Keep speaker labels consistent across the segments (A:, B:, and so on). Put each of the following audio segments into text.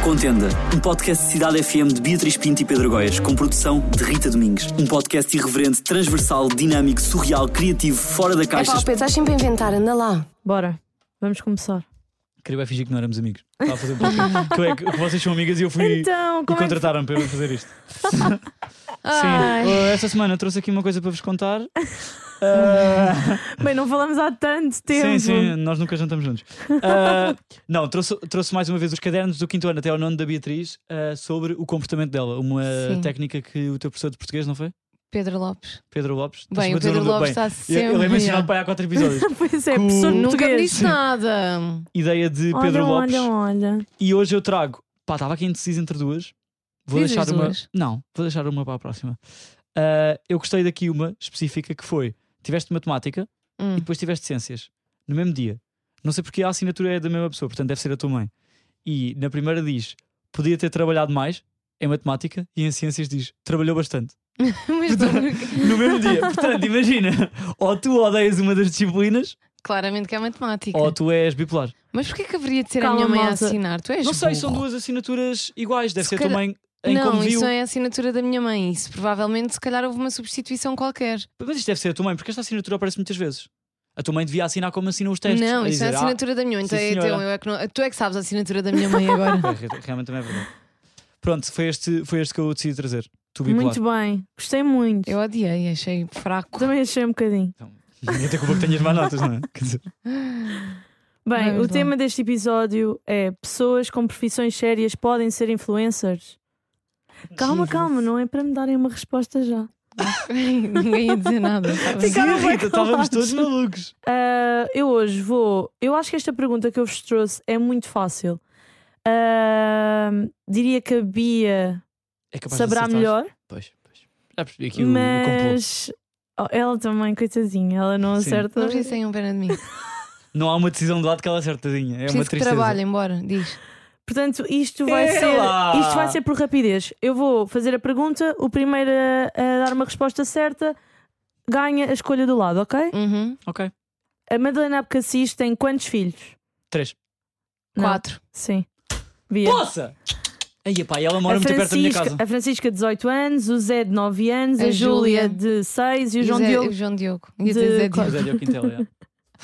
A: Contenda, um podcast de Cidade FM de Beatriz Pinto e Pedro Goias, com produção de Rita Domingues. Um podcast irreverente, transversal, dinâmico, surreal, criativo, fora da caixa.
B: Pedro, estás sempre a inventar, anda lá.
C: Bora, vamos começar.
D: Queria fingir que não éramos amigos. Estava a fazer um podcast. que vocês são amigas e eu fui
C: Então,
D: e contrataram para eu fazer isto. Sim, esta semana trouxe aqui uma coisa para vos contar.
C: Bem, não falamos há tanto tempo.
D: Sim, nós nunca jantamos juntos. Não, trouxe mais uma vez os cadernos do 5º ano até ao 9º da Beatriz sobre o comportamento dela. Uma técnica que o teu professor de português, não foi?
B: Pedro Lopes.
D: Bem,
B: o Pedro Lopes está sempre.
D: Ele é mencionado para aí há 4 episódios.
C: Pois é, professor de
B: Nunca me
C: português.
B: disse nada.
D: Ideia de Pedro Lopes.
C: Olha.
D: E hoje eu trago. Pá, estava aqui indeciso entre duas. Vou
B: Dizes
D: deixar uma.
B: duas?
D: Não, vou deixar uma para a próxima. Eu gostei daqui uma específica que foi: tiveste matemática e depois tiveste ciências no mesmo dia. Não sei porque a assinatura é da mesma pessoa, portanto deve ser a tua mãe. E na primeira diz: podia ter trabalhado mais em matemática, e em ciências diz: trabalhou bastante.
B: Mas
D: No mesmo dia. Portanto, imagina, ou tu odeias uma das disciplinas,
B: claramente que é matemática.
D: ou tu és bipolar.
B: Mas porquê que haveria de ser
C: Calma,
B: a minha mãe a
C: malta.
B: assinar? Tu és
D: Não sei,
B: burro.
D: são duas assinaturas iguais. Deve
B: Se
D: ser a tua
B: calhar-
D: mãe em
B: Não,
D: como viu.
B: isso não é a assinatura da minha mãe. Isso provavelmente, se calhar, houve uma substituição qualquer.
D: Mas isto deve ser a tua mãe, porque esta assinatura aparece muitas vezes. A tua mãe devia assinar como assinam os testes.
B: Não,
D: a
B: isso não é
D: dizer,
B: a assinatura da minha mãe.
D: sim,
B: Então,
D: senhora.
B: eu é que não... Tu é que sabes a assinatura da minha mãe agora.
D: Realmente também é verdade. Pronto, foi este que eu decidi trazer. Tu bipolar.
C: Muito bem, gostei muito.
B: Eu odiei, achei fraco.
C: Também achei um bocadinho.
D: Então, ninguém tem culpa que tenhas más notas, não é? Quer dizer,
C: Bem,
B: Vamos
C: o
B: lá.
C: tema deste episódio é: pessoas com profissões sérias podem ser influencers? Calma, não é para me darem uma resposta já.
B: Ninguém ia dizer nada. sabe?
C: Ficaram
D: sim,
C: bem
D: Rita, estávamos
C: calados.
D: todos malucos.
C: Eu hoje vou. Eu acho que esta pergunta que eu vos trouxe é muito fácil. Diria que a Bia
D: É capaz de
C: saberá
D: acertar.
C: melhor,
D: Pois. Já percebi aqui o complô.
C: mas ela também, coitadinha, ela não
D: Sim.
C: acerta.
B: Não preciso tenham pena de mim.
D: Não há uma decisão de lado que ela acertadinha. É uma
B: Preciso que
D: tristeza.
B: trabalhem, bora, diz.
C: Portanto, isto vai ser por rapidez. Eu vou fazer a pergunta, o primeiro a dar uma resposta certa ganha a escolha do lado, ok?
B: Uhum.
D: Ok.
C: A Madalena Abcacis tem quantos filhos?
D: 3.
C: Não.
B: 4.
C: Sim. Bia.
D: Poça! Aí, pá, e ela mora muito perto da minha casa.
C: A Francisca, 18 anos, o Zé, de 9 anos,
B: A
C: a Júlia,
B: Júlia.
C: de 6 e o João
B: O
C: Diogo.
B: João Diogo.
C: de
B: Ia dizer Zé Diogo.
D: Mas é Diogo Quintela, é.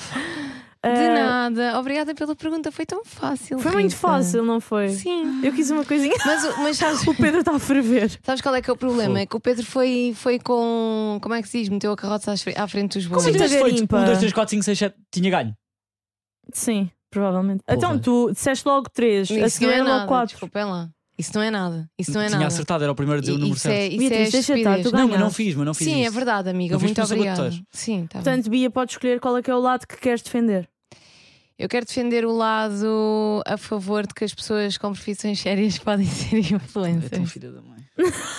B: De nada. Obrigada pela pergunta. Foi tão fácil.
C: Foi muito
B: Rita.
C: fácil, não foi?
B: Sim.
C: Eu quis uma coisinha.
B: Mas sabes,
C: O Pedro está a ferver.
B: sabes qual é que é o problema? É que o Pedro foi com. Como é que se diz? Meteu a carroça à frente dos bois.
C: Como
D: Se tivesse
C: Muita
D: feito
C: garimpa.
D: 1, 2, 3, 4, 5, 6, 7, tinha ganho.
C: Sim, provavelmente.
D: Porra.
C: Então tu disseste logo 3, a
B: Isso
C: seguir
B: não é
C: era logo
B: nada.
C: 4.
B: Desculpem lá. Isso não é nada. Isso não é
D: Tinha
B: nada.
D: acertado, era o primeiro a dizer o número
B: Isso
D: certo.
B: é, isso
C: Beatriz,
B: é
C: deixa estar,
B: estupidez.
C: tu
D: Não, mas não
C: ganhaste.
D: fiz
B: Sim, é
D: isso.
B: verdade, amiga.
D: Eu fiz
B: Muito
D: pelo
B: obrigada.
D: saboteur.
B: Sim, tá bem.
C: Portanto, Bia, podes escolher qual é que é o lado que queres defender.
B: Eu quero defender o lado a favor de que as pessoas com profissões sérias podem ser
D: É tão
B: influencers.
D: filha da mãe.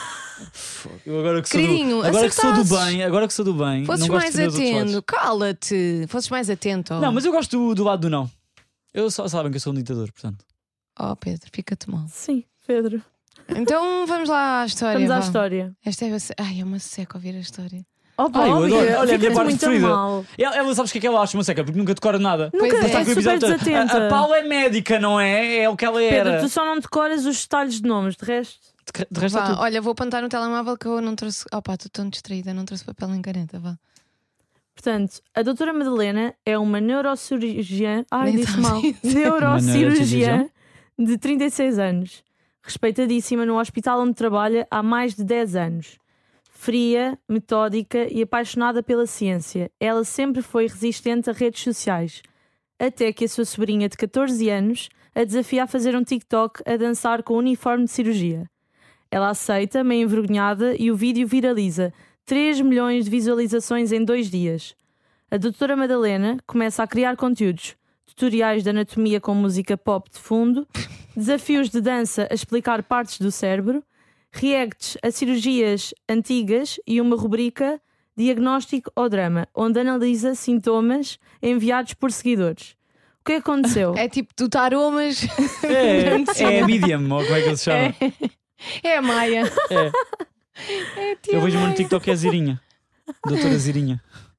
D: Fogo. Eu agora que
B: Queridinho,
D: sou
B: acertasses.
D: agora que sou do bem,
B: Fosses
D: não gosto
B: mais
D: de defender os outros
B: atento,
D: lados.
B: cala-te. Fosses mais atento.
D: Não, mas eu gosto do lado do não. Eu só sabem que eu sou um ditador, portanto.
B: Oh, Pedro, fica-te mal.
C: Sim, Pedro.
B: Então vamos lá à história.
C: Vamos à
B: vá.
C: história.
B: Esta é. Ai, é uma seca ouvir a história.
C: Opa,
D: Ai, eu adoro.
C: Bia,
D: Olha, a minha
C: fica-te
D: parte
C: muito
D: preferida.
C: mal.
D: Ela sabes o que é que ela acha uma seca? Porque nunca decora nada.
C: Nunca,
B: Pois é.
D: Está
C: é
D: com o
C: super
D: episódio todo.
C: desatenta.
D: A Paula é médica, não é? É o que ela
C: Pedro,
D: era.
C: tu só não decoras os detalhes de nomes, de resto.
D: De resto é
B: Vá,
D: tudo.
B: olha, vou apontar no telemóvel que eu não trouxe. Opa, estou tão distraída, não trouxe papel em caneta. Vá.
C: Portanto, a doutora Madalena é uma neurocirurgiã. Ai,
B: Nem
C: disse
B: sabes
C: mal.
B: dizer.
C: Neurocirurgiã de 36 anos. Respeitadíssima no hospital onde trabalha há mais de 10 anos. Fria, metódica e apaixonada pela ciência. Ela sempre foi resistente a redes sociais. Até que a sua sobrinha de 14 anos a desafia a fazer um TikTok a dançar com o uniforme de cirurgia. Ela aceita, meio envergonhada, e o vídeo viraliza. 3 milhões de visualizações em 2 dias. A doutora Madalena começa a criar conteúdos, tutoriais de anatomia com música pop de fundo, desafios de dança a explicar partes do cérebro, reacts a cirurgias antigas e uma rubrica Diagnóstico ou Drama, onde analisa sintomas enviados por seguidores. O que aconteceu?
B: É tipo do taromas.
D: É a Medium, ou como é que ele se chama?
B: É a Maia.
D: É.
B: É a tia
D: Eu vejo-me no
B: Maia.
D: TikTok é a Zirinha. Doutora Zirinha.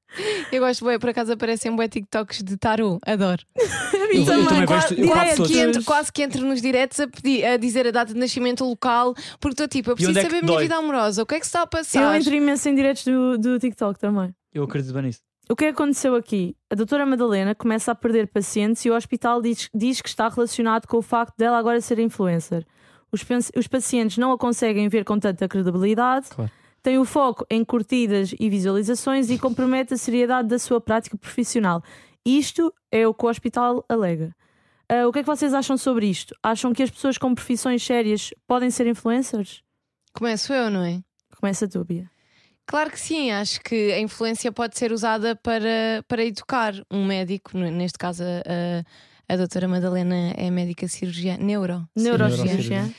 B: Eu gosto bem, por acaso aparecem bué TikToks de tarô, adoro.
D: Eu também gosto.
B: Quase que entro nos diretos a dizer a data de nascimento local, porque estou tipo, eu preciso saber a minha vida amorosa, o que é que se está a passar?
C: Eu entro imenso em diretos do TikTok também.
D: Eu acredito bem nisso.
C: O que aconteceu aqui? A doutora Madalena começa a perder pacientes e o hospital diz que está relacionado com o facto dela agora ser influencer. Os pacientes não a conseguem ver com tanta credibilidade.
D: Claro.
C: Tem o foco em curtidas e visualizações e compromete a seriedade da sua prática profissional. Isto é o que o hospital alega. O que é que vocês acham sobre isto? Acham que as pessoas com profissões sérias podem ser influencers?
B: Começo eu, não é?
C: Começa tu, Bia.
B: Claro que sim, acho que a influência pode ser usada para educar um médico, neste caso a doutora Madalena é médica cirurgiã, neurocirurgiã.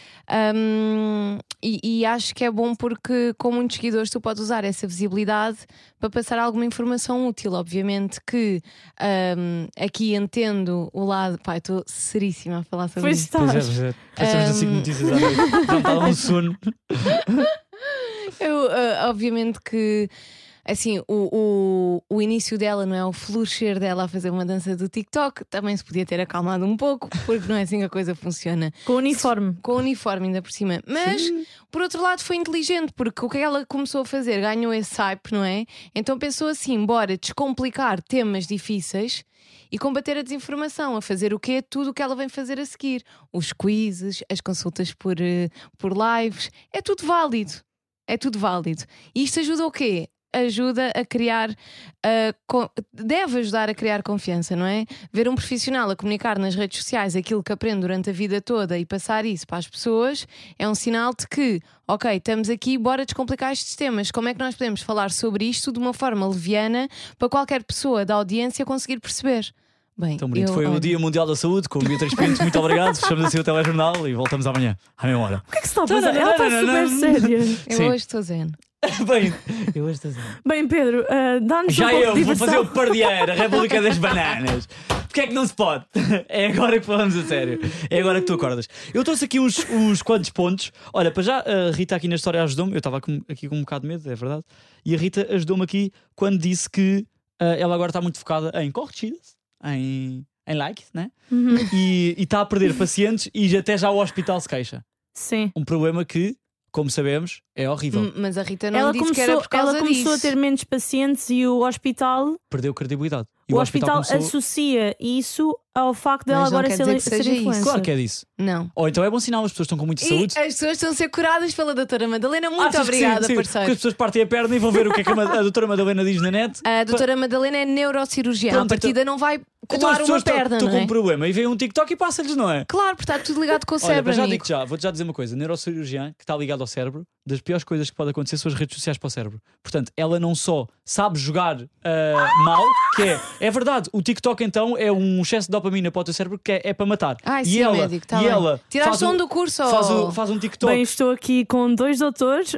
B: E acho que é bom porque com muitos seguidores tu podes usar essa visibilidade para passar alguma informação útil. Obviamente que aqui entendo o lado. Pá, estou seríssima a falar sobre isso.
D: Pois é. Passamos assim notícias à noite. Já está um sono.
B: Obviamente que assim, o início dela, não é? O florescer dela a fazer uma dança do TikTok também se podia ter acalmado um pouco, porque não é assim que a coisa funciona.
C: Com o uniforme.
B: Com o uniforme, ainda por cima. Mas, por outro lado, foi inteligente, porque o que ela começou a fazer ganhou esse hype, não é? Então pensou assim: bora descomplicar temas difíceis e combater a desinformação. A fazer o quê? Tudo o que ela vem fazer a seguir. Os quizzes, as consultas por lives. É tudo válido. É tudo válido. E isto ajuda o quê? Ajuda a criar, deve ajudar a criar confiança, não é? Ver um profissional a comunicar nas redes sociais aquilo que aprende durante a vida toda e passar isso para as pessoas é um sinal de que, ok, estamos aqui, bora descomplicar estes temas. Como é que nós podemos falar sobre isto de uma forma leviana para qualquer pessoa da audiência conseguir perceber? Bem,
D: tão bonito. Foi o Dia Mundial da Saúde com o Beatriz Pinto. Muito obrigado. Fechamos assim o telejornal e voltamos amanhã, à mesma hora.
C: O que é que se está a passar? Ela está super séria.
B: Eu hoje estou zen.
D: Bem, eu hoje estou zen.
C: Bem, Pedro, dá-nos um pouco de diversão.
D: Vou fazer o Pardieiro, a República das Bananas. Porquê é que não se pode? É agora que falamos a sério. É agora que tu acordas. Eu trouxe aqui uns quantos pontos. Olha, para já, a Rita aqui na história ajudou-me. Eu estava aqui com um bocado de medo, é verdade. E a Rita ajudou-me aqui quando disse que ela agora está muito focada em corrigidas, em likes, né? E está a perder pacientes e até já o hospital se queixa.
C: Sim.
D: Um problema que, como sabemos, é horrível.
B: Mas a Rita não disse que era por causa disso.
C: Ela começou a ter menos pacientes e o hospital
D: perdeu credibilidade. E
C: o hospital associa isso ao facto dela agora ser influencer.
D: Claro que é disso.
B: Não.
D: Ou então é bom sinal, as pessoas estão com muita saúde.
B: As pessoas estão a ser curadas pela doutora Madalena. Muito obrigada,
D: sim,
B: parceiro.
D: Porque as pessoas partem a perna e vão ver o que é que a doutora Madalena diz na net.
B: A doutora Madalena é neurocirurgiã.
D: Pronto,
B: a partida não vai colar uma perna,
D: não é? Estou com um problema e vem um TikTok e passa-lhes, não é?
B: Claro, porque está tudo ligado com o cérebro.
D: Olha, vou-te já dizer uma coisa. Neurocirurgiã, que está ligado ao cérebro, das piores coisas que pode acontecer são as redes sociais para o cérebro. Portanto, ela não só sabe jogar mal, que é verdade, o TikTok então é um excesso de dopamina para o teu cérebro que é para matar.
B: Ai,
D: e
B: sim,
D: ela,
B: médico, tá
D: e
B: bem.
D: ela
B: tiraste do curso
D: faz um TikTok.
C: Bem, estou aqui com 2 doutores.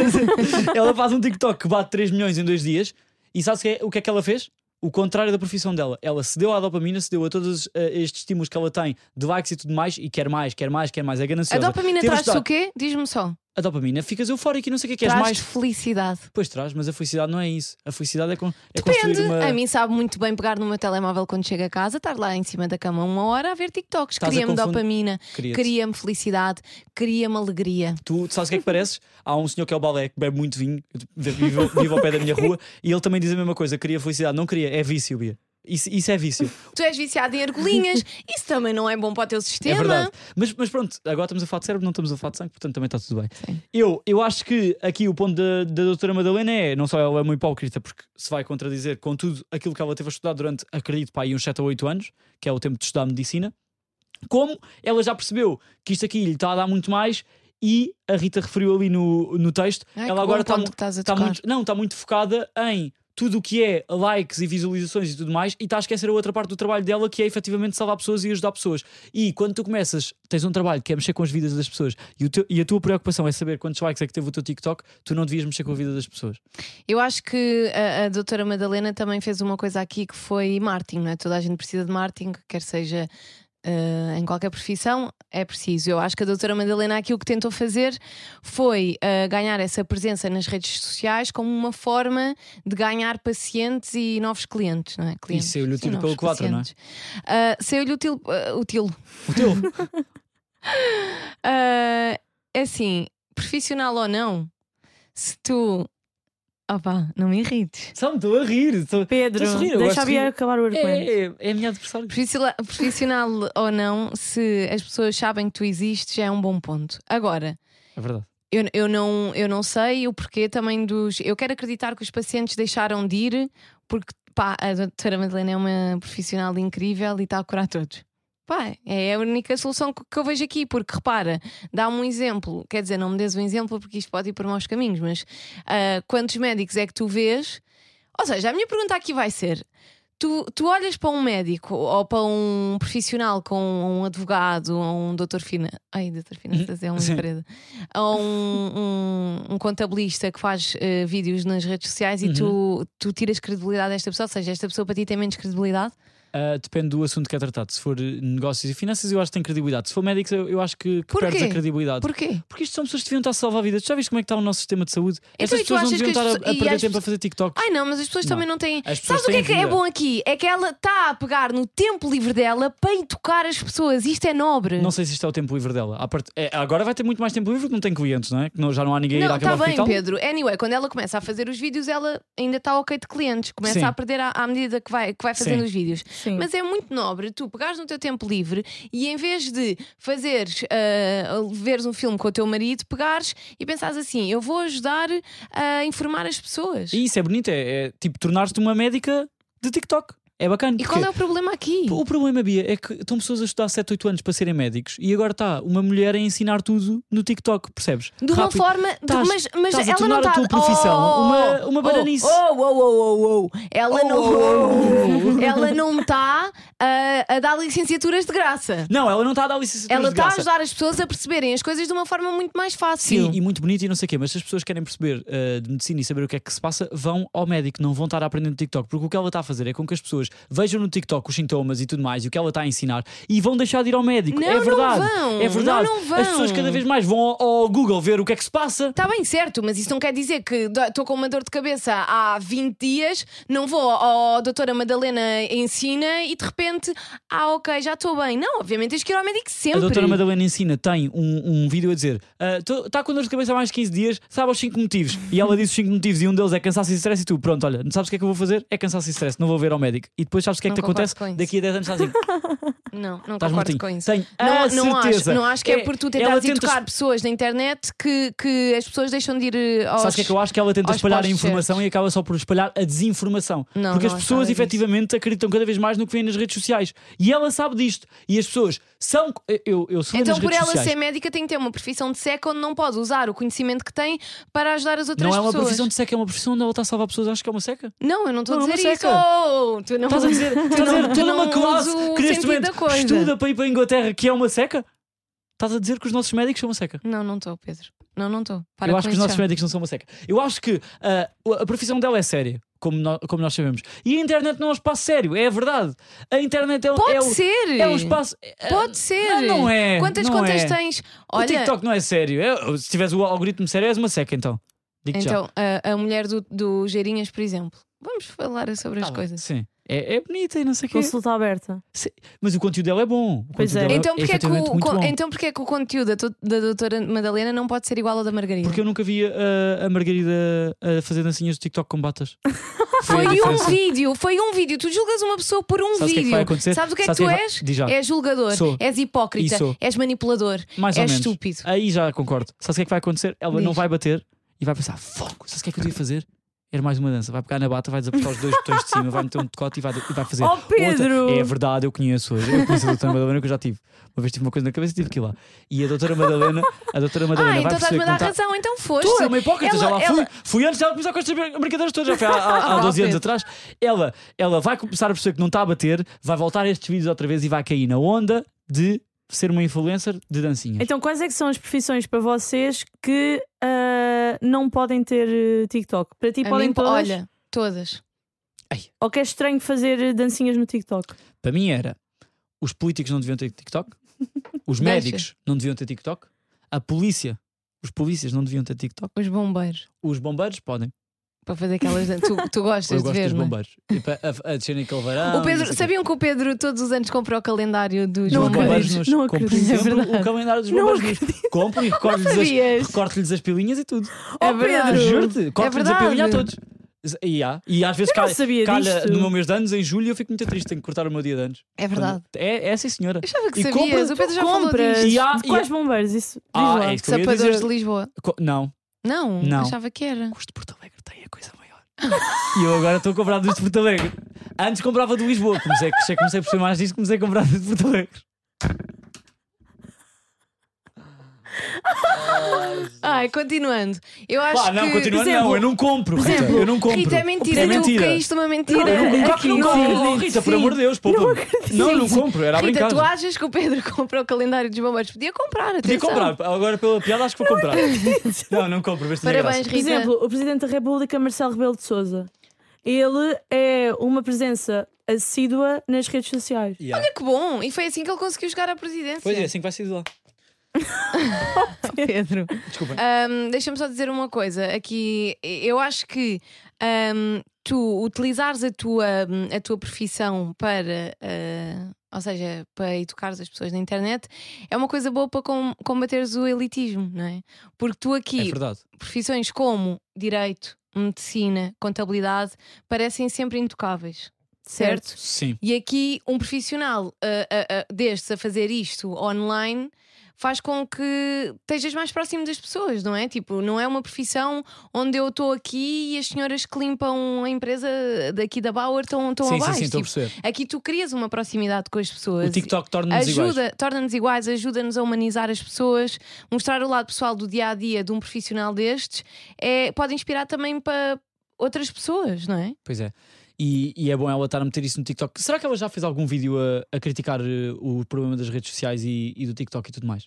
D: Ela faz um TikTok que bate 3 milhões em 2 dias. E sabes o que é que ela fez? O contrário da profissão dela. Ela cedeu à dopamina, cedeu a todos estes estímulos que ela tem de likes e tudo mais, e quer mais, é gananciosa.
B: A dopamina traz-te o quê? Diz-me só.
D: A dopamina, ficas eufórico e não sei o que é que és mais.
B: Felicidade.
D: Pois traz, mas a felicidade não é isso. A felicidade é
B: Depende.
D: construir uma...
B: A mim sabe muito bem pegar no meu telemóvel quando chego a casa, estar lá em cima da cama 1 hora a ver TikToks. Cria-me dopamina, cria-me felicidade, cria-me alegria.
D: Tu sabes o que é que pareces? Há um senhor que é o Balé, que bebe muito vinho, vive ao pé da minha rua, e ele também diz a mesma coisa: queria felicidade. Não queria, é vício, Bia. Isso é vício.
B: Tu és viciado em argolinhas. Isso também não é bom para o teu sistema.
D: É verdade. Mas pronto, agora estamos a falar de cérebro, não estamos a falar de sangue, portanto também está tudo bem.
B: Sim.
D: Eu acho que aqui o ponto da doutora Madalena não só ela é uma hipócrita porque se vai contradizer com tudo aquilo que ela teve a estudar durante, acredito, pá, uns 7 ou 8 anos, que é o tempo de estudar medicina, como ela já percebeu que isto aqui lhe está a dar muito mais. E a Rita referiu ali no texto, ela agora está muito focada em tudo o que é likes e visualizações e tudo mais, e está a esquecer a outra parte do trabalho dela, que é efetivamente salvar pessoas e ajudar pessoas. E quando tu tens um trabalho que é mexer com as vidas das pessoas e a tua preocupação é saber quantos likes é que teve o teu TikTok, tu não devias mexer com a vida das pessoas.
B: Eu acho que a doutora Madalena também fez uma coisa aqui que foi marketing, não é? Toda a gente precisa de marketing, quer seja em qualquer profissão. É preciso. Eu acho que a doutora Madalena aqui o que tentou fazer foi ganhar essa presença nas redes sociais como uma forma de ganhar pacientes e novos clientes, não é? Clientes,
D: e saiu-lhe o tiro pelo 4, não
B: é? Saiu-lhe o tiro. É assim, profissional ou não, se tu. Opá, não me irrites.
D: Só me estou a rir.
C: Pedro, deixa a Bia acabar o argumento.
D: É a minha adversária.
B: Profissional ou não, se as pessoas sabem que tu existes, já é um bom ponto. Agora,
D: é verdade.
B: Eu não sei o porquê também dos. Eu quero acreditar que os pacientes deixaram de ir porque pá, a doutora Madalena é uma profissional incrível e está a curar todos. Pá, é a única solução que eu vejo aqui, porque repara, dá-me um exemplo, quer dizer, não me des um exemplo porque isto pode ir por maus caminhos, mas quantos médicos é que tu vês? Ou seja, a minha pergunta aqui vai ser: tu olhas para um médico ou para um profissional com um advogado ou um doutor finanças é um emprego, ou um contabilista que faz vídeos nas redes sociais e tu tiras credibilidade desta pessoa, ou seja, esta pessoa para ti tem menos credibilidade?
D: Depende do assunto que é tratado. Se for negócios e finanças, eu acho que tem credibilidade. Se for médicos, eu acho que perdes a credibilidade.
B: Porquê?
D: Porque isto são pessoas que deviam estar a salvar vidas. Tu já viste como é que está o nosso sistema de saúde?
B: Então,
D: estas pessoas não deviam estar a perder tempo a fazer TikTok.
B: Ai não, mas as pessoas também não têm.
D: Sabes
B: o que é que é bom aqui? É que ela está a pegar no tempo livre dela para educar as pessoas. Isto é nobre.
D: Não sei se isto é o tempo livre dela. Agora vai ter muito mais tempo livre porque não tem clientes, não é? Que já não há ninguém a ir àquela
B: hospital.
D: Está
B: bem, Pedro. Anyway, quando ela começa a fazer os vídeos, ela ainda está ok de clientes. Começa a perder à medida que vai fazendo os vídeos.
C: Sim.
B: Mas é muito nobre tu pegares no teu tempo livre e em vez de fazeres veres um filme com o teu marido, pegares e pensares assim: eu vou ajudar a informar as pessoas.
D: E isso é bonito, é tipo tornar-te uma médica de TikTok. É bacana.
B: E qual é o problema aqui?
D: O problema, Bia, é que estão pessoas a estudar 7, 8 anos para serem médicos e agora está uma mulher a ensinar tudo no TikTok, percebes?
B: De uma forma. Mas
D: estás
B: ela
D: a tornar
B: não está
D: a tua profissão uma bananice.
B: Ela não está a dar licenciaturas de graça.
D: Não, ela não está a dar licenciaturas de graça.
B: Ela está a ajudar as pessoas a perceberem as coisas de uma forma muito mais fácil.
D: Sim, e muito bonito e não sei o quê, mas se as pessoas querem perceber de medicina e saber o que é que se passa, vão ao médico, não vão estar a aprender no TikTok, porque o que ela está a fazer é com que as pessoas vejam no TikTok os sintomas e tudo mais e o que ela está a ensinar e vão deixar de ir ao médico.
B: Não,
D: é verdade.
B: Não vão.
D: É verdade.
B: Não vão.
D: As pessoas cada vez mais vão ao Google ver o que é que se passa.
B: Está bem, certo, mas isso não quer dizer que estou com uma dor de cabeça há 20 dias, não vou ao doutora Madalena ensina e de repente, ok, já estou bem. Não, obviamente tens que ir ao médico sempre.
D: A doutora Madalena ensina tem um vídeo a dizer está com dor de cabeça há mais de 15 dias, sabe os 5 motivos. E ela diz os 5 motivos e um deles é cansaço e stress e tu, pronto, olha, sabes o que é que eu vou fazer? É cansaço e stress, não vou ver ao médico. E depois sabes o que é que te acontece? Daqui a 10 anos estás assim.
B: Não
D: estás
B: concordo
D: mortinho.
B: com isso.
D: Tenho a certeza.
B: Não acho que é por tu tentares educar pessoas na internet que as pessoas deixam de ir aos.
D: Sabes o que é que eu acho? Que ela tenta espalhar a informação
B: certos.
D: E acaba só por espalhar a desinformação.
B: Não,
D: porque
B: não
D: as pessoas efetivamente acreditam cada vez mais no que vem nas redes sociais. E ela sabe disto. E as pessoas são. Eu sou
B: então,
D: nas
B: por
D: redes
B: ela
D: sociais.
B: ser médica, tem que ter uma profissão de seca onde não pode usar o conhecimento que tem para ajudar as outras pessoas.
D: Não é uma profissão de seca, é uma profissão onde ela está a salvar pessoas. Acho que é uma seca.
B: Não, eu não estou a dizer
D: é
B: isso.
D: Tu não estás a dizer toda uma classe que neste momento estuda para ir para a Inglaterra que é uma seca? Estás a dizer que os nossos médicos são uma seca?
B: Não estou, Pedro. Não estou.
D: Eu acho que os nossos médicos não são uma seca. Eu acho que a profissão dela é séria, como nós sabemos. E a internet não é um espaço sério, é a verdade. A internet é um espaço.
B: Pode ser.
D: Não é.
B: Quantas
D: não
B: contas
D: é.
B: tens?
D: O TikTok não é sério. Se tiveres o algoritmo sério, és uma seca, então.
B: Então, a mulher do Geirinhas, por exemplo. Vamos falar sobre as coisas.
D: Sim. É bonita e não sei o quê.
C: Consulta aberta.
D: Sim, mas o conteúdo dela é bom.
C: Pois é.
B: Então porque é que o conteúdo da doutora Madalena não pode ser igual ao da Margarida?
D: Porque eu nunca vi a Margarida a fazer dancinhas de TikTok com batas.
B: Foi um vídeo. Tu julgas uma pessoa por um
D: Sabes
B: vídeo.
D: O que é que vai acontecer?
B: Sabes o que é que tu és? És julgador, és hipócrita, és manipulador, és estúpido.
D: Aí já concordo. Sabes o que é que vai acontecer? Ela não vai bater e vai pensar: fogo, sabes o que é que eu devia fazer? Era mais uma dança, vai pegar na bata, vai desapertar os 2 botões de cima, vai meter um decote e vai fazer.
C: Oh, Pedro!
D: Outra. É verdade, eu conheço hoje. Eu conheço a doutora Madalena que eu já tive. Uma vez tive uma coisa na cabeça e tive que ir lá. E a doutora Madalena vai
B: então
D: perceber.
B: estás-me a dar razão, então foste.
D: Tu é uma hipócrita, já lá fui. Fui antes dela começar com estas brincadeiras todas, já foi há 12 anos atrás. Ela vai começar a perceber que não está a bater, vai voltar a estes vídeos outra vez e vai cair na onda de ser uma influencer de dancinhas.
C: Então, quais é que são as profissões para vocês que não podem ter TikTok? Para ti podem todas?
B: Olha, todas.
C: Ou que é estranho fazer dancinhas no TikTok?
D: Para mim era: os políticos não deviam ter TikTok. Os médicos não deviam ter TikTok. A polícia, os polícias não deviam ter TikTok.
B: Os bombeiros.
D: Os bombeiros podem.
B: Para fazer aquelas. Tu gostas
D: Eu
B: de
D: gosto
B: ver,
D: dos
B: não é?
D: bombeiros. E para a descerem aquele varão.
B: O Pedro, sabiam que o Pedro todos os anos compra o calendário dos
C: Não
D: Os
B: bombeiros?
D: bombeiros
C: Não
D: compro
C: acredito, é
D: sempre
B: verdade.
D: o calendário dos
C: Não
D: bombeiros. Compro e
B: sabias?
D: recorto-lhes as pilinhas e tudo.
B: É verdade.
D: Juro-te, corto-lhes a
B: verdade.
D: pilinha a todos. E às vezes
C: Eu não sabia
D: calha
C: disto.
D: no meu mês de anos, em julho, eu fico muito triste. Tenho que cortar o meu dia de anos.
B: É verdade.
D: É sim, senhora.
B: Eu achava que
D: E
B: sabias. O Pedro já falou
C: Compras
B: disso.
D: E há-
C: de quais bombeiros? Isso, diz
D: Ah,
C: lá.
D: é isso que eu ia
B: Sapadores
D: dizer.
B: de Lisboa.
D: Não,
B: Não,
D: Não.
B: achava que era.
D: os de Porto Alegre têm a coisa maior. E eu agora estou a comprar dos de Porto Alegre. Antes comprava de Lisboa. Comecei a perceber mais disso, comecei a comprar dos de Porto Alegre.
B: Ai, continuando. Eu acho
D: Pá, não,
B: que.
D: continuando,
C: por exemplo,
D: não, eu não compro.
C: por
D: Rita,
C: exemplo,
D: eu não compro.
B: Rita, é mentira.
D: É
B: Tu
D: mentira.
B: caíste uma mentira.
C: Aqui,
D: Não
C: sim.
D: compro. Oh, Rita, por
B: Sim.
D: amor de Deus, poupa. Não, eu não compro, era a
B: Rita,
D: brincar.
B: tu achas que o Pedro compra o calendário dos bombeiros? Podia comprar,
D: Podia
B: atenção.
D: comprar, agora pela piada acho que vou comprar. Não compro, vê se tinha
B: Parabéns,
D: graça.
C: Por
B: Rita.
C: exemplo, o Presidente da República, Marcelo Rebelo de Sousa, ele é uma presença assídua nas redes sociais.
D: Yeah.
B: Olha que bom. E foi assim que ele conseguiu chegar à presidência.
D: Pois é, assim que vai sair de lá.
B: Pedro.
D: Desculpa.
B: Deixa-me só dizer uma coisa. Aqui, eu acho que tu utilizares a tua profissão para, ou seja, para educares as pessoas na internet, é uma coisa boa para combateres o elitismo, não é? Porque tu
D: É
B: aqui,
D: verdade.
B: profissões como direito, medicina, contabilidade, parecem sempre intocáveis. Certo?
D: Sim.
B: E aqui um profissional destes a fazer isto online faz com que estejas mais próximo das pessoas, não é? Tipo, não é uma profissão onde eu estou aqui e as senhoras que limpam a empresa daqui da Bauer estão
D: Sim,
B: abaixo.
D: sim, estou a
B: Tipo,
D: perceber.
B: aqui tu crias uma proximidade com as pessoas.
D: O TikTok torna-nos iguais.
B: Torna-nos iguais, ajuda-nos a humanizar as pessoas, mostrar o lado pessoal do dia a dia de um profissional destes pode inspirar também para outras pessoas, não é?
D: Pois é. E é bom ela estar a meter isso no TikTok. Será que ela já fez algum vídeo a criticar o problema das redes sociais e do TikTok e tudo mais?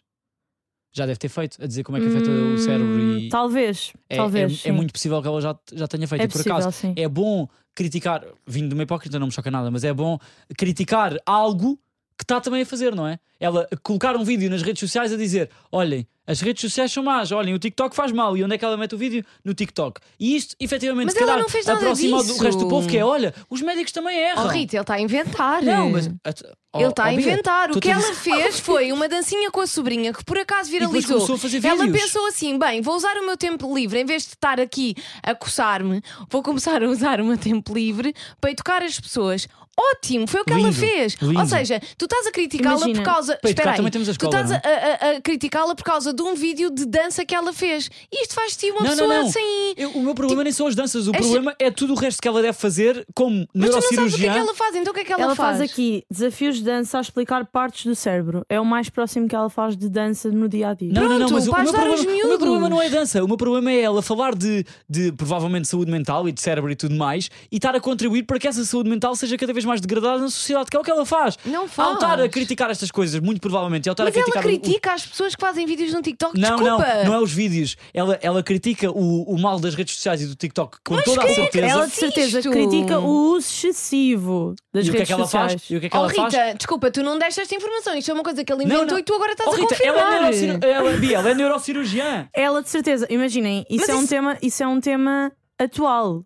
D: Já deve ter feito, a dizer como é que afeta o cérebro e...
C: Talvez, talvez.
D: É
C: sim.
D: muito possível que ela já tenha feito.
C: É
D: E por
C: possível,
D: acaso,
C: sim.
D: é bom criticar, vindo de uma hipócrita não me choca nada, mas é bom criticar algo que está também a fazer, não é? Ela colocar um vídeo nas redes sociais a dizer: olhem, as redes sociais são más, olhem, o TikTok faz mal. E onde é que ela mete o vídeo? No TikTok. E isto, efetivamente,
B: Mas
D: se
B: ela
D: calhar
B: não fez nada
D: aproxima
B: disso.
D: do resto do povo, que é: olha, os médicos também erram.
B: Oh, Rita, ele está a inventar.
D: Não, mas
B: Ele está a
D: Bia,
B: inventar. O
D: tu
B: que
D: tens-
B: ela fez foi uma dancinha com a sobrinha que por acaso
D: depois
B: viralizou.
D: começou a fazer
B: Ela
D: vídeos.
B: pensou assim: bem, vou usar o meu tempo livre, em vez de estar aqui a coçar-me, vou começar a usar o meu tempo livre para educar as pessoas. Ótimo, foi o que ela
D: Lindo,
B: fez.
D: lindo.
B: Ou seja, tu estás a criticá-la por
C: Imagina.
B: causa.
D: Para
B: Espera
D: educar
B: aí,
D: também temos a
B: tu
D: escola,
B: estás a criticá-la por causa de um vídeo de dança que ela fez. E isto faz-te uma pessoa sem.
D: O meu problema nem são as danças, o
B: Esta-
D: problema é tudo o resto que ela deve fazer como
B: Mas tu não sabes o que é que
D: neurocirurgiã.
B: ela faz, então o que é que ela
C: Faz aqui desafios de dança a explicar partes do cérebro. É o mais próximo que ela faz de dança no dia a dia.
D: Não,
B: Pronto,
D: mas o
B: para
D: meu,
B: ajudar os
D: problema, o meu
B: miúdos.
D: problema não é dança. O meu problema é ela falar de provavelmente saúde mental e de cérebro e tudo mais e estar a contribuir para que essa saúde mental seja cada vez mais degradada na sociedade, que é o que ela faz.
B: Não faz.
D: Ao estar a criticar estas coisas, muito provavelmente, e ao estar
B: Mas
D: a
B: ela
D: criticar
B: critica as pessoas que fazem vídeos no TikTok.
D: Não,
B: Desculpa.
D: não é os vídeos. Ela critica o mal das redes sociais e do TikTok com toda a
B: quem é que
D: certeza.
C: Ela de certeza
B: Isto.
C: critica o uso excessivo das
D: E o que é
C: redes
D: que ela
C: sociais.
D: faz? E o que é que
B: Oh,
D: ela
B: Rita,
D: faz?
B: desculpa, tu não deste esta informação. Isto é uma coisa que ele
D: Não,
B: inventou
D: não.
B: e tu agora estás
D: Oh,
B: a
D: Rita,
B: confirmar.
D: Bia, ela é neurocirurgiã.
C: Ela de certeza, imaginem, isso é um tema atual.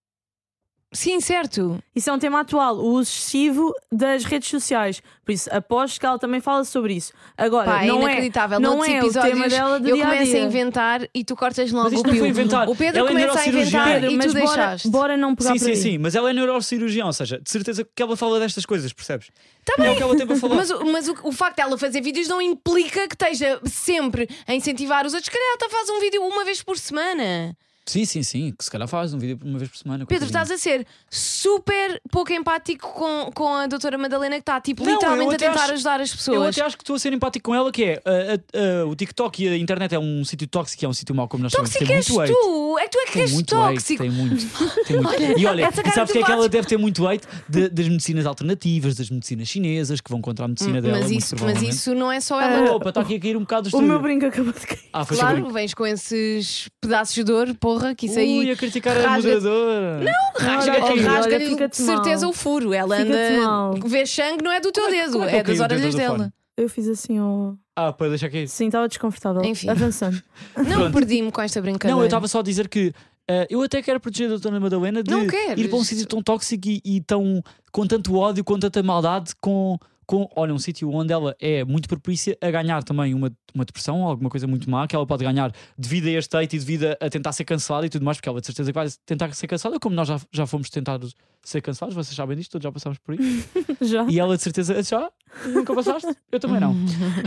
B: Sim, certo.
C: Isso é um tema atual, o uso excessivo das redes sociais. Por isso, aposto que ela também fala sobre isso. Agora,
B: Pá, é
C: não
B: inacreditável.
C: não
B: Noutros
C: é o
B: episódios
C: tema dela do
B: eu
C: dia a
B: começo
C: dia.
B: a inventar e tu cortas logo
D: Mas isto
B: o
D: não
B: pio.
D: foi inventar.
B: O Pedro
D: Ela é
B: começa a
D: neurocirurgiã.
B: inventar
C: Pedro,
B: e
C: mas
B: tu deixaste.
C: bora não pegar
D: Sim,
C: por
D: sim,
C: aí.
D: sim, mas ela é neurocirurgiã, ou seja, de certeza que ela fala destas coisas, percebes?
B: Tá
D: É o que ela tem para falar.
B: Mas o facto dela fazer vídeos não implica que esteja sempre a incentivar os outros. Se calhar ela faz um vídeo uma vez por semana.
D: Sim, que se calhar faz um vídeo uma vez por semana.
B: Pedro,
D: coitadinha.
B: estás a ser super pouco empático com a doutora Madalena, que está tipo,
D: Não,
B: literalmente
D: eu
B: a
D: até
B: tentar
D: acho-
B: ajudar as
D: Eu
B: pessoas.
D: até acho que estou a ser empático com ela, que é o TikTok e a internet é um sítio tóxico, é um sítio mau, como nós sabemos.
B: Tóxico
D: Tem
B: és
D: muito hate.
B: tu! É que tu é que
D: Tem
B: és
D: muito hate,
B: tóxico!
D: tem muito. Tem muito.
B: Olha,
D: E olha,
B: essa cara
D: e sabes
B: que
D: que é
B: tu
D: que ela
B: fazes?
D: deve ter muito hate das medicinas alternativas, das medicinas chinesas, que vão contra a medicina dela.
B: Mas
D: muito
B: isso,
D: provavelmente.
B: não é só ela.
D: Opa, está aqui a cair um bocado do
C: O
D: estúdio.
C: meu brinco acabou de cair.
D: Ah, foi
B: Claro,
D: sobre
B: vens com esses pedaços de dor, porra, que isso
D: Ui,
B: aí
D: a criticar a
B: rasga-te.
D: moderadora. Não,
B: rasga-lhe
C: olha,
B: de
C: fica-te
B: certeza
C: mal.
B: o furo. Ela
C: Fica-te
B: anda.
C: mal.
B: Ver sangue não é do teu dedo,
D: como é que
B: é
D: eu caí
B: das
D: o
B: orelhas
D: dedo do
B: dela.
D: fone?
C: eu fiz assim ao.
D: Para deixar aqui.
C: Sim, estava desconfortável.
B: Enfim.
C: Avançando.
B: Não perdi-me com esta brincadeira.
D: Não, eu estava só a dizer que eu até quero proteger a doutora Madalena de
B: Não queres.
D: ir para um sítio tão tóxico e tão, com tanto ódio, com tanta maldade, olha, um sítio onde ela é muito propícia a ganhar também uma depressão, alguma coisa muito má, que ela pode ganhar devido a este hate e devido a tentar ser cancelada e tudo mais, porque ela de certeza que vai tentar ser cancelada, como nós já fomos tentados ser cancelados, vocês sabem disto, todos já passámos por aí.
C: Já.
D: E ela de certeza, já? Nunca passaste? Eu também não.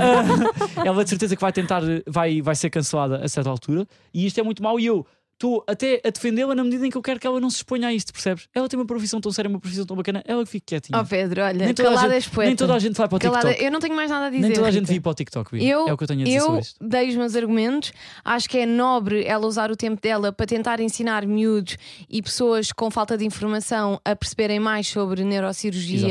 D: Ela de certeza que vai tentar, vai ser cancelada a certa altura, e isto é muito mau, e eu estou até a defendê-la na medida em que eu quero que ela não se exponha a isto, percebes? Ela tem uma profissão tão séria, uma profissão tão bacana, ela que fique quietinha.
B: Oh Pedro, olha,
D: Nem toda a
B: calada
D: gente-
B: és poeta.
D: Nem toda a gente vai para o
B: Calada-
D: TikTok.
B: Eu não tenho mais nada a dizer.
D: Nem toda a gente
B: Rita.
D: vive para o TikTok, Bia. É o que eu tenho a dizer sobre
B: Eu
D: isto.
B: dei os meus argumentos. Acho que é nobre ela usar o tempo dela para tentar ensinar miúdos e pessoas com falta de informação a perceberem mais sobre neurocirurgia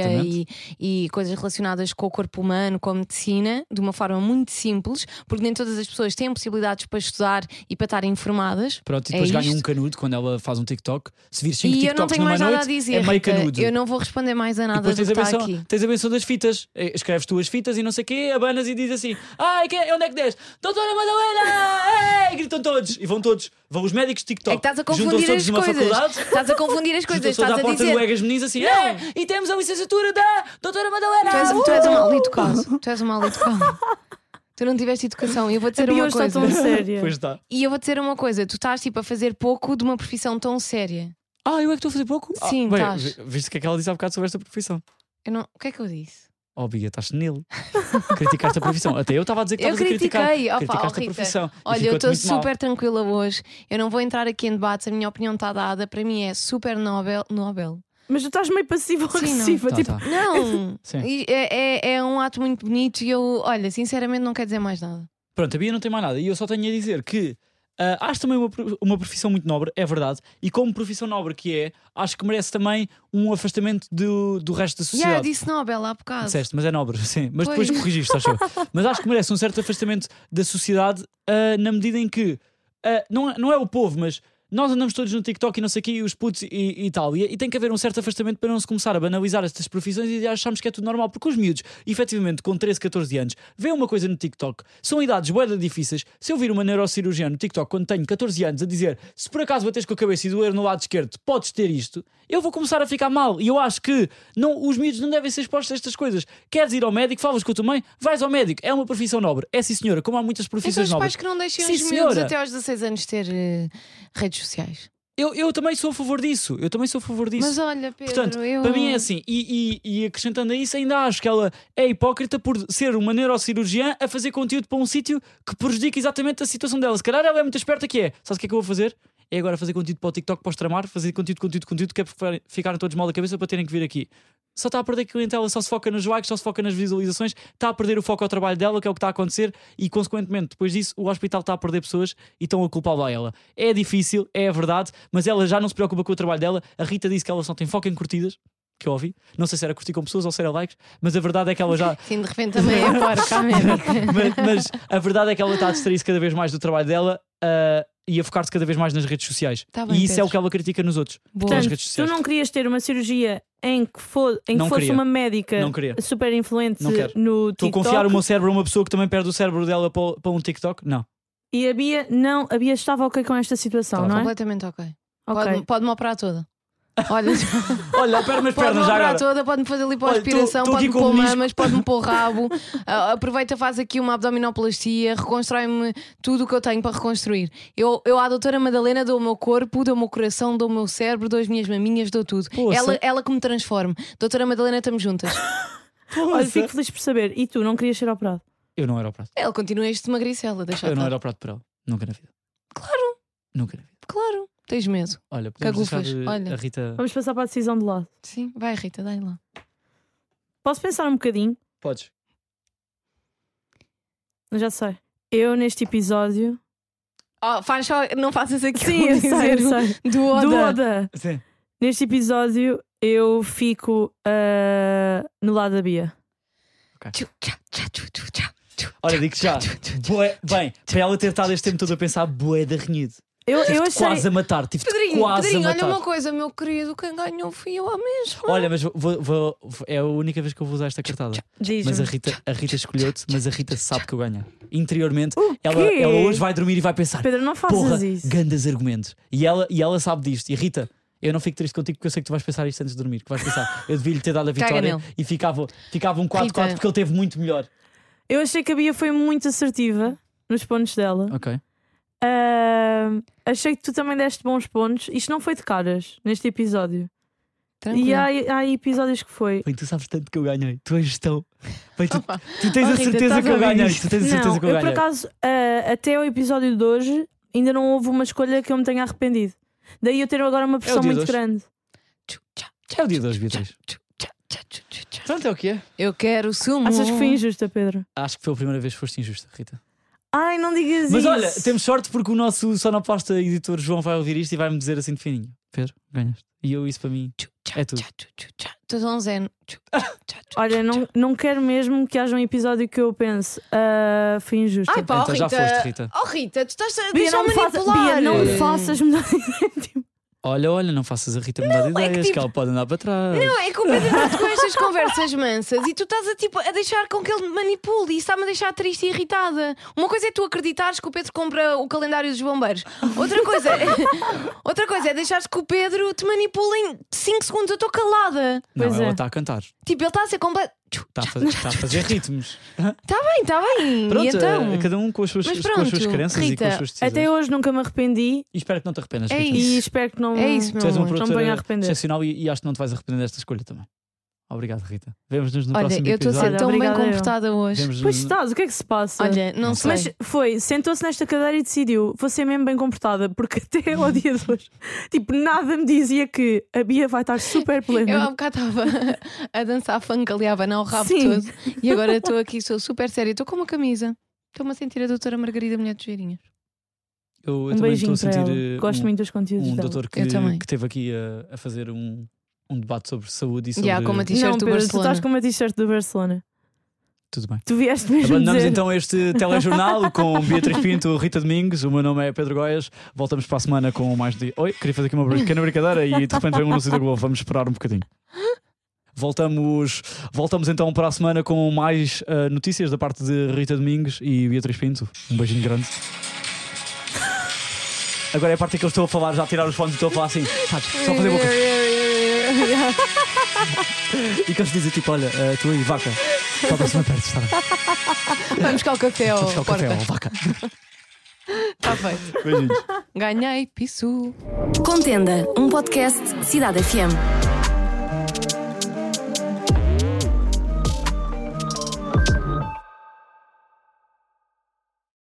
B: e coisas relacionadas com o corpo humano, com a medicina, de uma forma muito simples, porque nem todas as pessoas têm possibilidades para estudar e para estarem informadas.
D: Pronto, e depois
B: É
D: ganha
B: isto.
D: um canudo quando ela faz um TikTok. Se vir 5
B: E eu não
D: TikToks
B: tenho
D: numa
B: mais nada a
D: noite,
B: dizer.
D: é meio
B: Rita.
D: canudo.
B: Eu não vou responder mais a
D: E
B: nada
D: depois
B: do que está aqui.
D: tens a benção das fitas. Escreves tu as fitas e não sei o quê, abanas e diz assim: ai, onde é que deste? Doutora Madalena! Ei! Gritam todos. E vão todos. Vão os médicos de TikTok.
B: É que estás a
D: Juntam-se
B: confundir
D: todos
B: as
D: numa
B: coisas.
D: faculdade.
B: Estás a confundir as coisas.
D: Juntam-se todos
B: Estás
D: à
B: a
D: porta
B: dizer.
D: do Egas Meninos assim:
B: Não.
D: e temos a licenciatura da Doutora Madalena!
B: Tu és um mal educado. Tu és um mal educado. Tu não tiveste educação. E eu vou dizer
C: A Bia
B: uma
C: está
B: coisa.
C: tão séria.
D: Pois está.
B: E eu vou dizer uma coisa. Tu estás tipo a fazer pouco de uma profissão tão séria.
D: Eu é que estou a fazer pouco?
B: Sim,
D: bem,
B: estás.
D: viste o que é que ela disse há bocado sobre esta profissão?
B: Eu não... O que é que eu disse?
D: Bia, estás nele. Criticaste a profissão. Até eu estava a dizer que
B: Eu
D: estavas a criticar.
B: critiquei. Opa,
D: Criticaste a
B: Rita,
D: profissão. E
B: olha, eu
D: ficou-te
B: estou
D: muito mal.
B: super tranquila hoje. Eu não vou entrar aqui em debates. A minha opinião está dada. Para mim é super Nobel.
C: Mas tu estás meio passivo-agressiva.
D: Tá,
C: Tipo,
D: tá.
B: Não!
D: Sim.
B: E é um ato muito bonito e eu, olha, sinceramente não quer dizer mais nada.
D: Pronto, a Bia não tem mais nada. E eu só tenho a dizer que acho também uma profissão muito nobre, é verdade. E como profissão nobre que é, acho que merece também um afastamento do resto da sociedade.
B: Já disse Nobel há bocado.
D: Disseste, mas é nobre, sim. Mas
B: Pois.
D: depois corrigiste, achou? Mas acho que merece um certo afastamento da sociedade na medida em que não é o povo, mas nós andamos todos no TikTok e não sei o quê, e os putos e tal. E tem que haver um certo afastamento para não se começar a banalizar estas profissões e acharmos que é tudo normal. Porque os miúdos, efetivamente, com 13, 14 anos, veem uma coisa no TikTok, são idades bué difíceis. Se eu vir uma neurocirurgiã no TikTok quando tenho 14 anos a dizer se por acaso bateres com a cabeça e doer no lado esquerdo, podes ter isto, eu vou começar a ficar mal. E eu acho que os miúdos não devem ser expostos a estas coisas. Queres ir ao médico, falas com a tua mãe, vais ao médico. É uma profissão nobre. É sim, senhora, como há muitas
B: Então
D: profissões
B: os
D: nobres.
B: pais que não deixem
D: Sim,
B: os miúdos
D: senhora.
B: até aos 16 anos ter redes sociais.
D: Eu também sou a favor disso.
B: Mas olha, Pedro,
D: Portanto, para mim é assim, e acrescentando a isso, ainda acho que ela é hipócrita por ser uma neurocirurgiã a fazer conteúdo para um sítio que prejudica exatamente a situação dela. Se calhar ela é muito esperta que é. Sabes o que é que eu vou fazer? É agora fazer conteúdo para o TikTok, para os tramar, fazer conteúdo, que é para ficarem todos mal da cabeça para terem que vir aqui. Só está a perder clientela, só se foca nos likes, só se foca nas visualizações, está a perder o foco ao trabalho dela, que é o que está a acontecer, e consequentemente, depois disso, o hospital está a perder pessoas e estão a culpá-la a ela. É difícil, é verdade, mas ela já não se preocupa com o trabalho dela. A Rita disse que ela só tem foco em curtidas, que eu ouvi. Não sei se era curtir com pessoas ou se era likes, mas a verdade é que ela já.
B: Sim, de repente também é porca, América.
D: mas a verdade é que ela está a distrair-se cada vez mais do trabalho dela e a focar-se cada vez mais nas redes sociais.
B: Tá bem,
D: e isso é
B: Pedro.
D: o que ela critica nos outros.
B: Boa.
D: Nas
C: portanto,
D: redes
C: tu
D: sociais.
C: não querias ter uma cirurgia em que
D: Não
C: fosse
D: queria.
C: uma médica
D: Não queria.
C: super influente
D: Não quero.
C: no
D: Estou a
C: TikTok.
D: confiar o meu cérebro a uma pessoa que também perde o cérebro dela para um TikTok? Não.
C: E a Bia estava ok com esta situação,
D: Estava.
C: não é?
B: Completamente ok.
C: Ok.
B: Pode-me operar toda. Olha,
D: Olha, opera umas
B: pode-me
D: pernas já
B: operar
D: agora.
B: toda, pode-me fazer
D: Olha,
B: lipoaspiração,
D: tô aqui
B: pode-me
D: com
B: pôr
D: um menisco.
B: mamas, pode-me pôr rabo. Aproveita, faz aqui uma abdominoplastia, reconstrói-me tudo o que eu tenho para reconstruir. Eu à doutora Madalena dou o meu corpo, dou o meu coração, dou o meu cérebro, dou as minhas maminhas, dou tudo.
D: Poça.
B: Ela que me transforme. Doutora Madalena, estamos juntas.
C: Olha, fico feliz por saber. E tu, não querias ser operado?
D: Eu não era operado.
B: Ela continua este magricela, deixa
D: Eu não
B: estar.
D: era operado por ela. Nunca na vida.
B: Claro,
D: Nunca na vida.
B: claro. Tens medo.
D: Olha, podemos
B: Cagufas,
D: deixar
B: olha.
D: a Rita.
C: Vamos passar para a decisão de lado.
B: Sim, vai Rita, dá-lhe lá.
C: Posso pensar um bocadinho?
D: Podes.
C: Eu já sei. Eu, neste episódio...
B: Faz só, não faças aqui
C: Sim, eu sei, eu sei.
B: do Oda.
C: Do Oda.
D: Sim.
C: Neste episódio, eu fico no lado da Bia.
D: Olha, digo já. Bem, para ela ter estado este tempo todo a pensar, bué de renhido.
C: Eu
D: Tive-te
C: achei.
D: quase a matar. Tive-te
B: Pedrinho,
D: quase
B: Pedrinho,
D: a
B: olha
D: matar.
B: uma coisa, meu querido, quem ganhou fui eu a mesma.
D: Olha, mas é a única vez que eu vou usar esta cartada.
C: Diz-me.
D: Mas a Rita escolheu-te, mas a Rita sabe que eu ganhei. Interiormente,
C: O
D: ela
C: quê?
D: hoje vai dormir e vai pensar:
C: Pedro, não faças
D: porra,
C: isso.
D: grandes argumentos. E ela sabe disto. E Rita, eu não fico triste contigo porque eu sei que tu vais pensar isto antes de dormir. Que vais pensar: eu devia-lhe ter dado a
B: Caga
D: vitória
B: nele.
D: e ficava um 4-4
B: Rita.
D: porque ele teve muito melhor.
C: Eu achei que a Bia foi muito assertiva nos pontos dela.
D: Ok.
C: Achei que tu também deste bons pontos. Isto não foi de caras neste episódio.
B: Tranquilo.
C: E há episódios que foi.
D: Bem, tu sabes tanto que eu ganhei. Tu és tão. Bem, tu
B: Opa.
D: tens a
C: Rita,
D: certeza
C: estás
D: que eu
C: a ouvir
D: ganhei.
C: isto?
D: Tu tens a certeza
C: Não,
D: que eu
C: por
D: ganhei.
C: acaso, até o episódio de hoje, ainda não houve uma escolha que eu me tenha arrependido. Daí eu ter agora uma pressão
D: dia
C: muito
D: de hoje.
C: grande.
D: É o dia de hoje, Beatriz. Pronto, é o que é.
B: Eu quero sumo.
C: Achas que foi injusta, Pedro?
D: Acho que foi a primeira vez que foste injusta, Rita.
C: Ai, não digas
D: Mas
C: isso.
D: olha, temos sorte porque o nosso sonopasta editor João vai ouvir isto e vai-me dizer assim de fininho: Pedro, ganhaste. E eu, isso para mim, é tudo.
B: Estou tão zen.
C: Olha, não quero mesmo que haja um episódio que eu pense foi injusto.
B: Ai pá,
D: Então já
B: Rita.
D: foste, Rita.
B: Oh Rita, tu estás a
C: Bia,
B: deixar
C: não me faça-
B: manipular.
C: Bia, não me faças mudar de ideia. Tipo,
D: Olha, não faças a Rita mudar de
B: é que
D: ideias, que
B: tipo-
D: ela pode andar para trás.
B: Não, é que o Pedro está com estas conversas mansas e tu estás a deixar com que ele me manipule e isso está-me a deixar triste e irritada. Uma coisa é tu acreditares que o Pedro compra o calendário dos bombeiros. Outra coisa é deixares que o Pedro te manipule em 5 segundos. Eu estou calada.
D: Não,
C: Pois
D: ela
C: é.
D: está a cantar.
B: Tipo, ele está a ser completo.
D: Está a fazer ritmos.
B: Está bem.
D: Pronto,
B: E então?
D: cada um com as suas,
B: Mas
D: com as suas
B: pronto,
D: crenças e com
B: Rita,
D: as suas decisões.
C: até hoje nunca me arrependi
D: E espero que não te arrependas,
B: É
D: Rita.
B: isso.
C: e espero que não,
B: É isso, meu
D: Tu és uma
B: amor.
C: não me
D: produtora
C: venha a arrepender.
D: excepcional e acho que não te vais arrepender desta escolha também. Obrigado, Rita. Vemo-nos no
B: Olha,
D: próximo
B: eu estou a
D: episódio.
B: ser tão bem
C: Obrigada, eu.
B: comportada hoje.
D: Vemo-nos
C: Pois
D: no-
C: estás, o que é que se passa?
B: Olha, não sei.
C: Mas sentou-se nesta cadeira e decidiu: vou ser mesmo bem comportada, porque até ao dia de hoje, tipo, nada me dizia que a Bia vai estar super plena.
B: Eu há bocado estava a dançar funk ali a abanar o rabo
C: Sim.
B: todo e agora estou aqui, sou super séria. Estou com uma camisa. Estou-me a sentir a doutora Margarida Mulher dos Geirinhas.
D: Eu
C: Um
D: também
C: beijinho
D: estou a
C: para
D: sentir
C: ela. Gosto muito dos conteúdos
D: um
C: dela.
D: doutor que
B: Eu também.
D: esteve aqui a fazer um debate sobre saúde e sobre.
B: Yeah, como a t-shirt
C: Não,
B: do
C: Pedro, tu
B: Barcelona.
C: estás com uma t-shirt do Barcelona.
D: Tudo bem.
C: Tu vieste mesmo
D: Abandonamos
C: dizer.
D: então este telejornal com Beatriz Pinto, Rita Domingos. O meu nome é Pedro Goias. Voltamos para a semana com mais de. Oi, queria fazer aqui uma pequena brincadeira e de repente vem um anúncio da Globo. Vamos esperar um bocadinho. Voltamos então para a semana com mais notícias da parte de Rita Domingos e Beatriz Pinto. Um beijinho grande. Agora é a parte em que eu estou a falar, já a tirar os fones e estou a falar assim, sabes, só fazer boca. E que eles dizem tipo: olha, tu aí, vaca, só para cima perto, está bem?
B: Vamos buscar o café
D: Vou
B: ao
D: buscar o café,
B: porta.
D: ó, vaca.
B: Está feito.
D: Beijinhos.
B: Ganhei, pisu.
A: Contenda, um podcast Cidade FM.